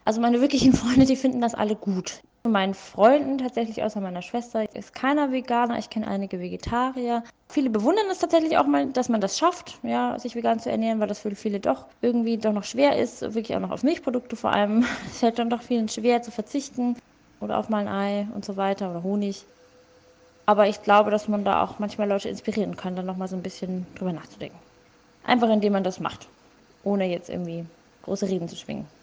Also meine wirklichen Freunde, die finden das alle gut. Von meinen Freunden tatsächlich, außer meiner Schwester, ist keiner Veganer. Ich kenne einige Vegetarier. Viele bewundern es tatsächlich auch mal, dass man das schafft, ja, sich vegan zu ernähren, weil das für viele doch irgendwie doch noch schwer ist, wirklich auch noch auf Milchprodukte vor allem. Es fällt dann doch vielen schwer zu verzichten oder auf mal ein Ei und so weiter oder Honig. Aber ich glaube, dass man da auch manchmal Leute inspirieren kann, dann nochmal so ein bisschen drüber nachzudenken. Einfach indem man das macht, ohne jetzt irgendwie große Reden zu schwingen.